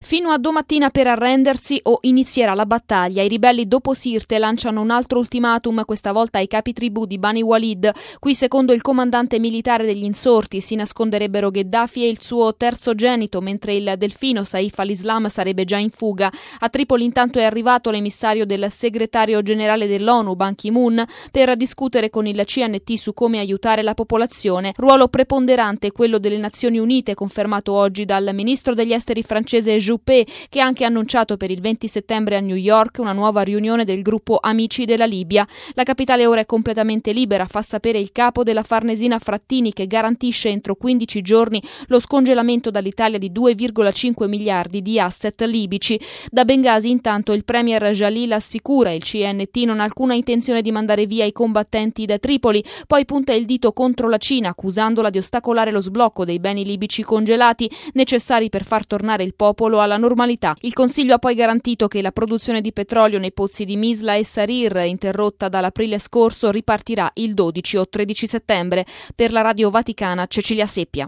Fino a domattina per arrendersi o inizierà la battaglia. I ribelli dopo Sirte lanciano un altro ultimatum, questa volta ai capi tribù di Bani Walid. Qui, secondo il comandante militare degli insorti, si nasconderebbero Gheddafi e il suo terzogenito, mentre il delfino Saif al-Islam sarebbe già in fuga. A Tripoli intanto è arrivato l'emissario del segretario generale dell'ONU, Ban Ki-moon, per discutere con il CNT su come aiutare la popolazione. Ruolo preponderante quello delle Nazioni Unite, confermato oggi dal ministro degli esteri francese Juppé, che ha anche annunciato per il 20 settembre a New York una nuova riunione del gruppo Amici della Libia. La capitale ora è completamente libera, fa sapere il capo della Farnesina Frattini, che garantisce entro 15 giorni lo scongelamento dall'Italia di 2,5 miliardi di asset libici. Da Bengasi intanto il premier Jalil assicura il CNT non ha alcuna intenzione di mandare via i combattenti da Tripoli, poi punta il dito contro la Cina accusandola di ostacolare lo sblocco dei beni libici congelati necessari per far tornare il popolo alla normalità. Il Consiglio ha poi garantito che la produzione di petrolio nei pozzi di Misla e Sarir, interrotta dall'aprile scorso, ripartirà il 12 o 13 settembre. Per la Radio Vaticana, Cecilia Seppia.